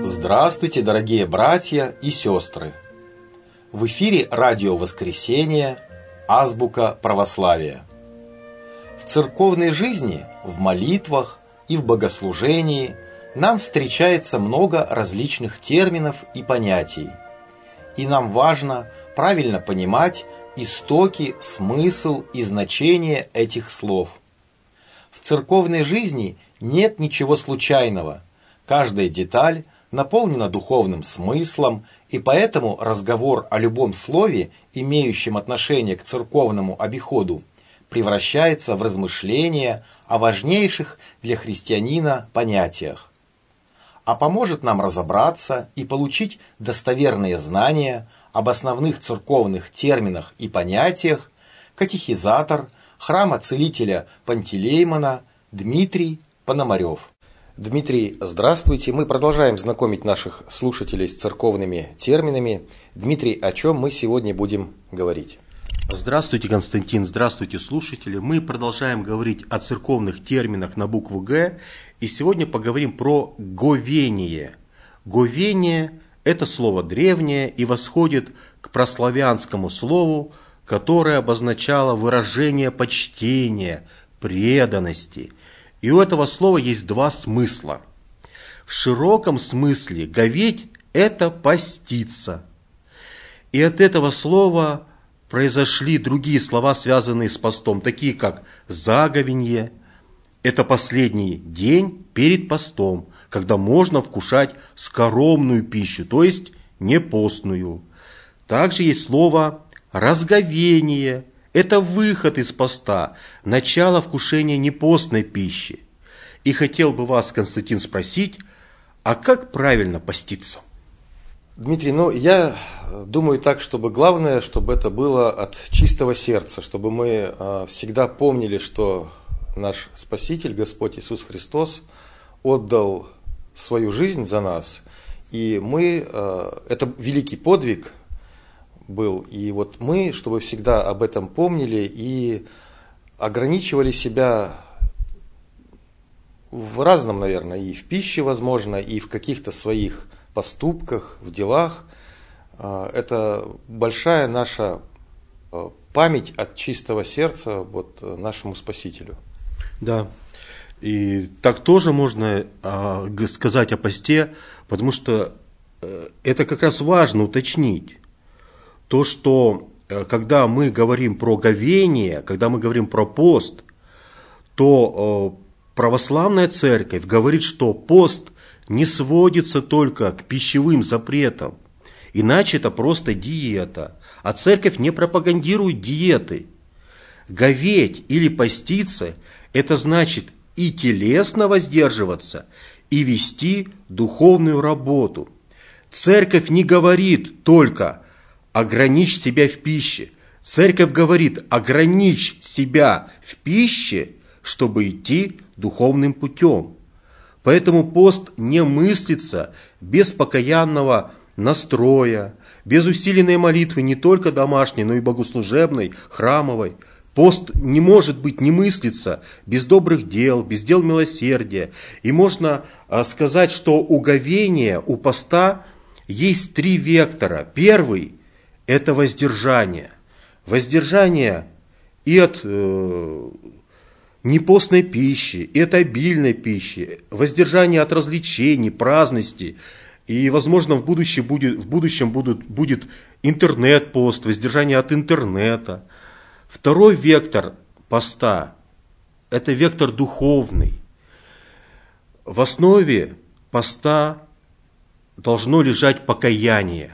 Здравствуйте, дорогие братья и сестры! В эфире радио «Воскресение», азбука православия. В церковной жизни, в молитвах и в богослужении нам встречается много различных терминов и понятий. И нам важно правильно понимать истоки, смысл и значение этих слов. В церковной жизни нет ничего случайного. Каждая деталь наполнена духовным смыслом, и поэтому разговор о любом слове, имеющем отношение к церковному обиходу, превращается в размышления о важнейших для христианина понятиях. А поможет нам разобраться и получить достоверные знания об основных церковных терминах и понятиях катехизатор храма целителя Пантелеймона Дмитрий Пономарев. Дмитрий, здравствуйте. Мы продолжаем знакомить наших слушателей с церковными терминами. Дмитрий, о чем мы сегодня будем говорить? Здравствуйте, Константин, здравствуйте, слушатели. Мы продолжаем говорить о церковных терминах на букву «Г», и сегодня поговорим про говение. Говение – это слово древнее и восходит к прославянскому слову, которое обозначало выражение почтения, преданности. И у этого слова есть два смысла. В широком смысле говеть – это поститься. И от этого слова произошли другие слова, связанные с постом, такие как заговенье – это последний день перед постом, когда можно вкушать скоромную пищу, то есть не постную. Также есть слово разговение – это выход из поста, начало вкушения непостной пищи. И хотел бы вас, Константин, спросить, а как правильно поститься? Дмитрий, я думаю так, чтобы главное, чтобы это было от чистого сердца, чтобы мы всегда помнили, что наш Спаситель, Господь Иисус Христос, отдал свою жизнь за нас, и это великий подвиг был, и вот мы, чтобы всегда об этом помнили и ограничивали себя в разном, наверное, и в пище, возможно, и в каких-то своих поступках, в делах. Это большая наша память от чистого сердца нашему Спасителю. Да, и так тоже можно сказать о посте, потому что это как раз важно уточнить. То, что когда мы говорим про говение, когда мы говорим про пост, то православная церковь говорит, что пост не сводится только к пищевым запретам, иначе это просто диета, а церковь не пропагандирует диеты. Говеть или поститься – это значит и телесно воздерживаться, и вести духовную работу. Церковь не говорит только ограничь себя в пище. Церковь говорит, ограничь себя в пище, чтобы идти духовным путем. Поэтому пост не мыслится без покаянного настроя, без усиленной молитвы не только домашней, но и богослужебной, храмовой. Пост не может быть, не мыслится без добрых дел, без дел милосердия. И можно сказать, что у говения, у поста есть три вектора. Первый – это воздержание. Воздержание и от непостной пищи, и от обильной пищи. Воздержание от развлечений, праздностей. И, возможно, в будущем будет интернет-пост, воздержание от интернета. Второй вектор поста – это вектор духовный. В основе поста должно лежать покаяние.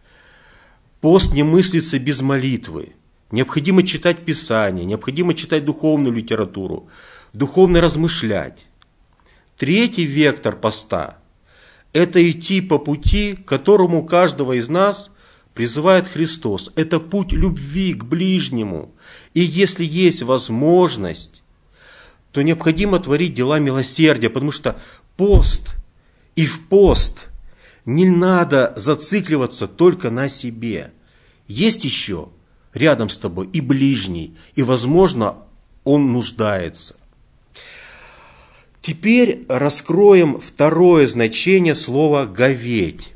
Пост не мыслится без молитвы. Необходимо читать Писание, необходимо читать духовную литературу, духовно размышлять. Третий вектор поста – это идти по пути, к которому каждого из нас призывает Христос. Это путь любви к ближнему. И если есть возможность, то необходимо творить дела милосердия, потому что пост и в пост не надо зацикливаться только на себе. Есть еще рядом с тобой и ближний, и, возможно, он нуждается. Теперь раскроем второе значение слова «говеть».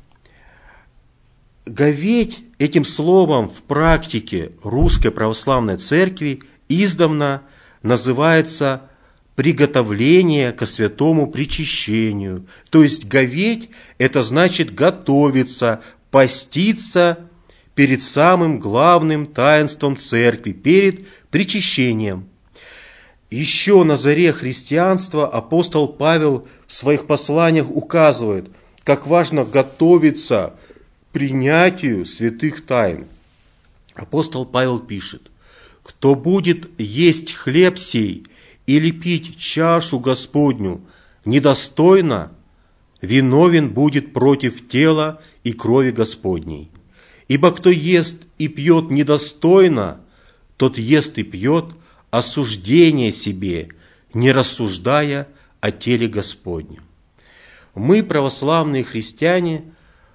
Говеть этим словом в практике Русской Православной Церкви издавна называется приготовление ко святому причащению. То есть говеть – это значит готовиться, поститься перед самым главным таинством Церкви, перед причащением. Еще на заре христианства апостол Павел в своих посланиях указывает, как важно готовиться к принятию святых тайн. Апостол Павел пишет: «Кто будет есть хлеб сей или пить чашу Господню недостойно, виновен будет против тела и крови Господней. Ибо кто ест и пьет недостойно, тот ест и пьет осуждение себе, не рассуждая о теле Господнем». Мы, православные христиане,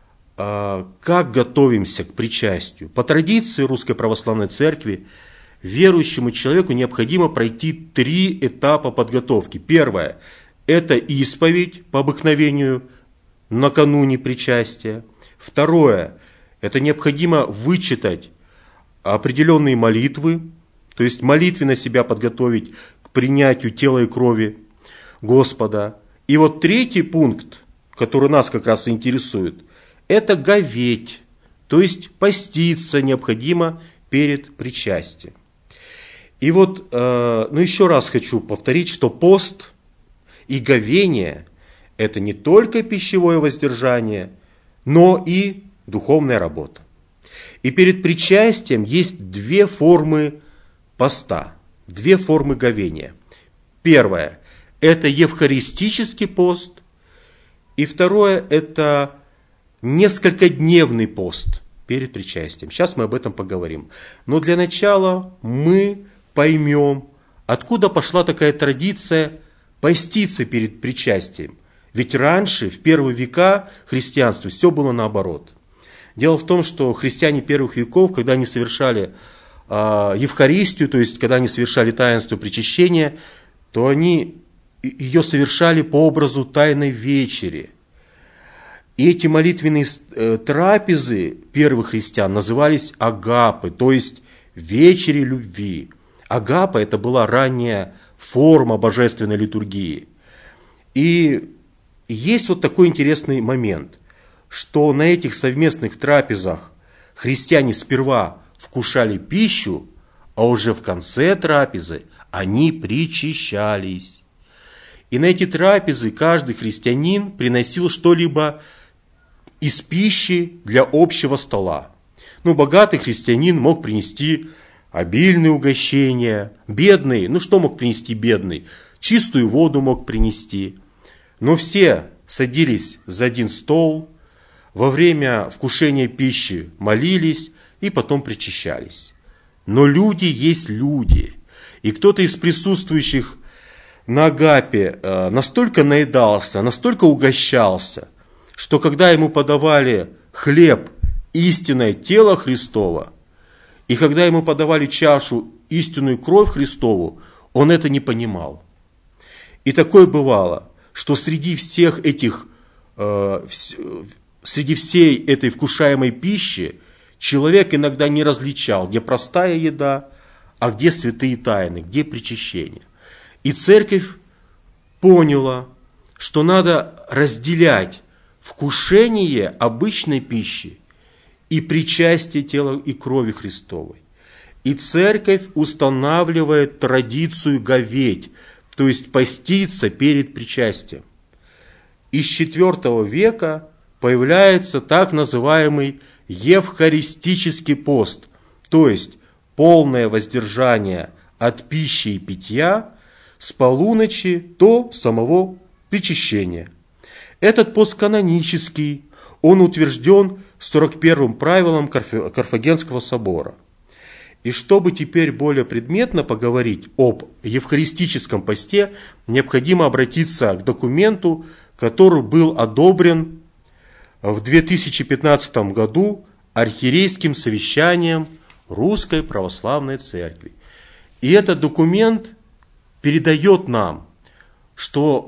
как готовимся к причастию? По традиции Русской Православной Церкви верующему человеку необходимо пройти 3 этапа подготовки. Первое – это исповедь по обыкновению накануне причастия. Второе – это необходимо вычитать определенные молитвы, то есть молитвенно себя подготовить к принятию тела и крови Господа. И вот третий пункт, который нас как раз интересует, это говеть, то есть поститься необходимо перед причастием. И вот, еще раз хочу повторить, что пост и говение – это не только пищевое воздержание, но и духовная работа. И перед причастием есть 2 формы поста, 2 формы говения. Первое – это евхаристический пост, и второе – это несколькодневный пост перед причастием. Сейчас мы об этом поговорим. Но для начала мы поймем, откуда пошла такая традиция поститься перед причастием. Ведь раньше, в первые века христианства, все было наоборот. Дело в том, что христиане первых веков, когда они совершали Евхаристию, то есть когда они совершали таинство причащения, то они ее совершали по образу Тайной вечери. И эти молитвенные трапезы первых христиан назывались агапы, то есть вечери любви. Агапа – это была ранняя форма божественной литургии. И есть вот такой интересный момент, что на этих совместных трапезах христиане сперва вкушали пищу, а уже в конце трапезы они причащались. И на эти трапезы каждый христианин приносил что-либо из пищи для общего стола. Богатый христианин мог принести обильные угощения, бедный, что мог принести бедный? Чистую воду мог принести. Но все садились за один стол, во время вкушения пищи молились и потом причащались. Но люди есть люди. И кто-то из присутствующих на агапе настолько наедался, настолько угощался, что когда ему подавали хлеб, истинное тело Христово, и когда ему подавали чашу, истинную кровь Христову, он это не понимал. И такое бывало, что среди всей этой вкушаемой пищи человек иногда не различал, где простая еда, а где святые тайны, где причащение. И церковь поняла, что надо разделять вкушение обычной пищи и причастие тела и крови Христовой. И церковь устанавливает традицию говеть, то есть поститься перед причастием. И с IV века появляется так называемый евхаристический пост, то есть полное воздержание от пищи и питья с полуночи до самого причащения. Этот пост канонический, он утвержден 41-м правилом Карфагенского собора. И чтобы теперь более предметно поговорить об евхаристическом посте, необходимо обратиться к документу, который был одобрен в 2015 году архиерейским совещанием Русской Православной Церкви. И этот документ передает нам, что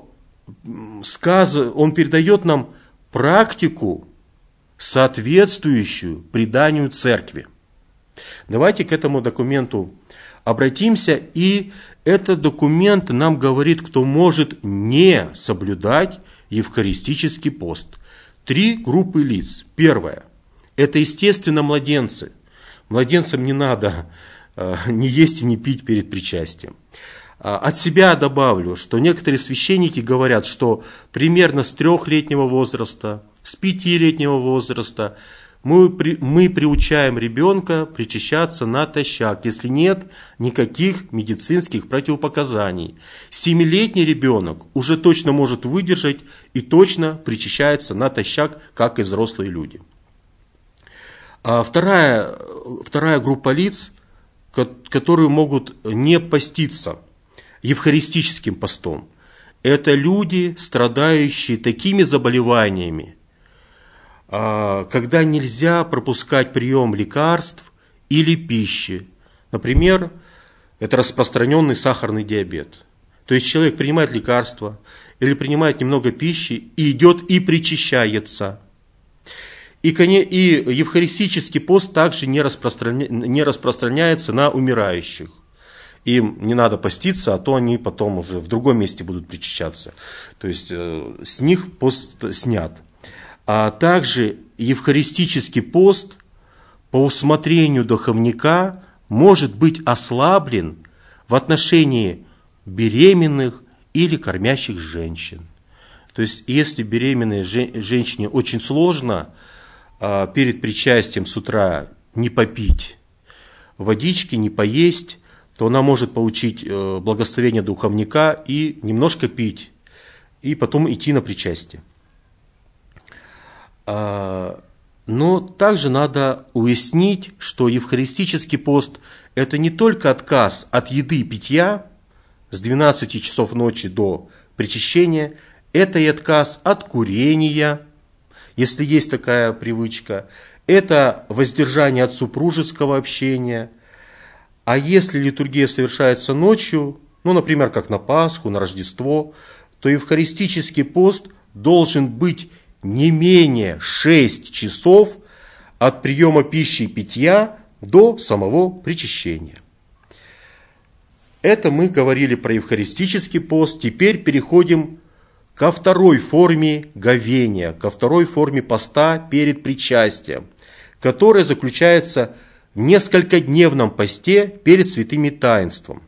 он передает нам практику, соответствующую преданию церкви. Давайте к этому документу обратимся, и этот документ нам говорит, кто может не соблюдать евхаристический пост. 3 группы лиц. Первое – это, естественно, младенцы. Младенцам не надо не есть и не пить перед причастием. От себя добавлю, что некоторые священники говорят, что примерно с 3-летнего возраста, с 5-летнего возраста мы приучаем ребенка причащаться натощак, если нет никаких медицинских противопоказаний. 7-летний ребенок уже точно может выдержать и точно причащается натощак, как и взрослые люди. Вторая группа лиц, которые могут не поститься евхаристическим постом, это люди, страдающие такими заболеваниями, когда нельзя пропускать прием лекарств или пищи. Например, это распространенный сахарный диабет. То есть человек принимает лекарства или принимает немного пищи и идет и причащается. И евхаристический пост также не распространяется на умирающих. Им не надо поститься, а то они потом уже в другом месте будут причащаться. То есть с них пост снят. А также евхаристический пост по усмотрению духовника может быть ослаблен в отношении беременных или кормящих женщин. То есть если беременной женщине очень сложно перед причастием с утра не попить водички, не поесть, то она может получить благословение духовника и немножко пить, и потом идти на причастие. Но также надо уяснить, что евхаристический пост – это не только отказ от еды и питья с 12 часов ночи до причащения, это и отказ от курения, если есть такая привычка, это воздержание от супружеского общения. А если литургия совершается ночью, например, как на Пасху, на Рождество, то евхаристический пост должен быть не менее 6 часов от приема пищи и питья до самого причащения. Это мы говорили про евхаристический пост. Теперь переходим ко второй форме говения, ко второй форме поста перед причастием, которая заключается в несколькодневном посте перед святыми таинством.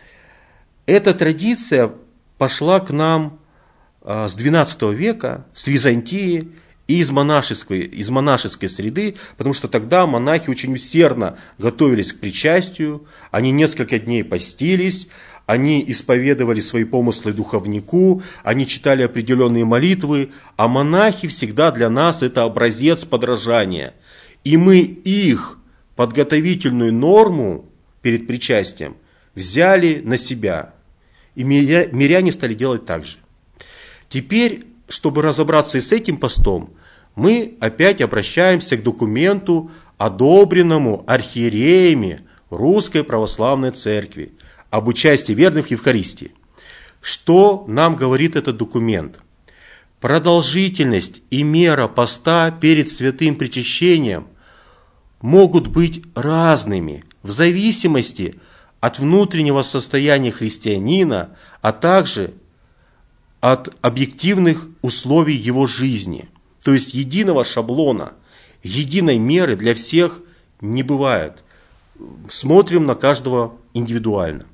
Эта традиция пошла к нам с XII века, с Византии и из монашеской среды, потому что тогда монахи очень усердно готовились к причастию, они несколько дней постились, они исповедовали свои помыслы духовнику, они читали определенные молитвы, а монахи всегда для нас это образец подражания. И мы их подготовительную норму перед причастием взяли на себя. И миряне стали делать так же. Теперь, чтобы разобраться и с этим постом, мы опять обращаемся к документу, одобренному архиереями Русской Православной Церкви об участии верных в Евхаристии. Что нам говорит этот документ? Продолжительность и мера поста перед святым причащением могут быть разными в зависимости от внутреннего состояния христианина, а также от объективных условий его жизни. То есть единого шаблона, единой меры для всех не бывает. Смотрим на каждого индивидуально.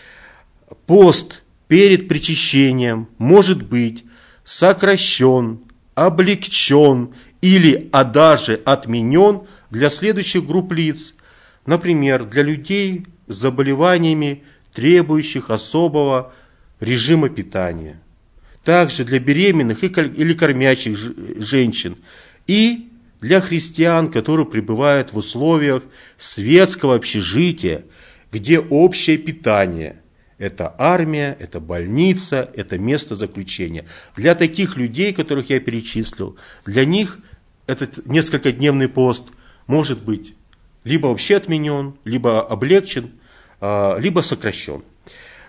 Пост перед причащением может быть сокращен, облегчен или даже отменен для следующих групп лиц. Например, для людей с заболеваниями, требующих особого режима питания. Также для беременных или кормящих женщин. И для христиан, которые пребывают в условиях светского общежития, где общее питание – это армия, это больница, это место заключения. Для таких людей, которых я перечислил, для них этот несколькодневный пост может быть либо вообще отменен, либо облегчен, либо сокращен.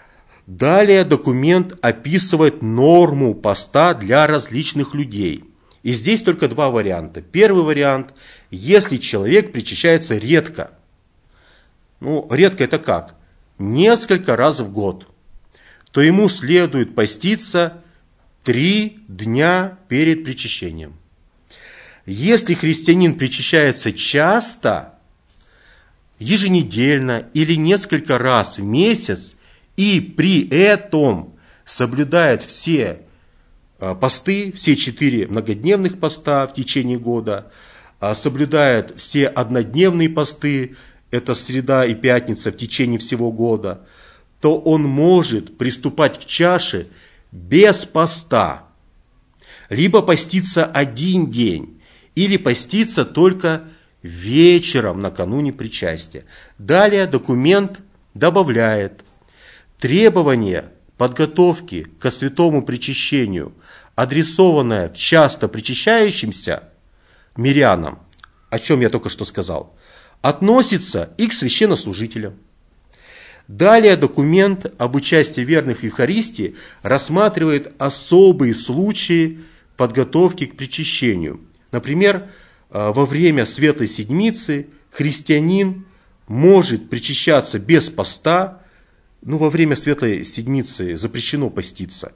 Далее документ описывает норму поста для различных людей. И здесь только два варианта. Первый вариант, если человек причащается редко. Редко это как? Несколько раз в год. То ему следует поститься 3 дня перед причащением. Если христианин причащается часто, еженедельно или несколько раз в месяц, и при этом соблюдает все посты, все 4 многодневных поста в течение года, соблюдает все однодневные посты, это среда и пятница в течение всего года, то он может приступать к чаше без поста, либо поститься 1 день, или поститься только вечером накануне причастия. Далее документ добавляет требования подготовки ко святому причащению, адресованное к часто причащающимся мирянам, о чем я только что сказал, относится и к священнослужителям. Далее документ об участии верных в Евхаристии рассматривает особые случаи подготовки к причащению. Например, во время Светлой Седмицы христианин может причащаться без поста. Во время Светлой Седмицы запрещено поститься.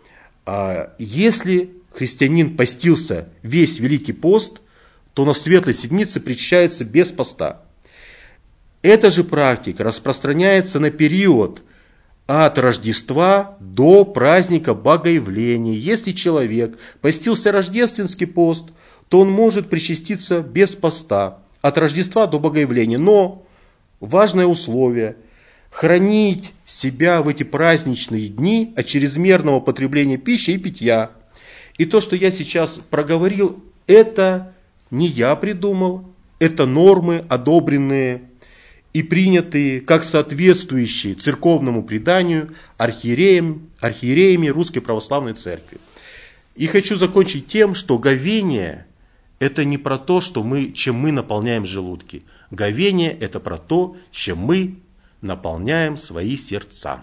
Если христианин постился весь Великий пост, то на Светлой Седмице причащается без поста. Эта же практика распространяется на период от Рождества до праздника Богоявления. Если человек постился рождественский пост, то он может причаститься без поста от Рождества до Богоявления. Но важное условие – хранить себя в эти праздничные дни от чрезмерного потребления пищи и питья. И то, что я сейчас проговорил, это не я придумал, это нормы, одобренные и принятые как соответствующие церковному преданию архиереями Русской Православной Церкви. И хочу закончить тем, что говение – это не про то, чем мы наполняем желудки. Говение – это про то, чем мы наполняем свои сердца.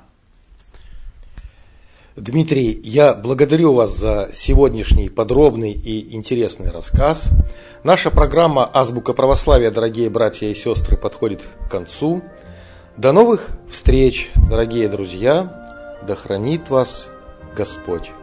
Дмитрий, я благодарю вас за сегодняшний подробный и интересный рассказ. Наша программа «Азбука православия», дорогие братья и сестры, подходит к концу. До новых встреч, дорогие друзья! Да хранит вас Господь!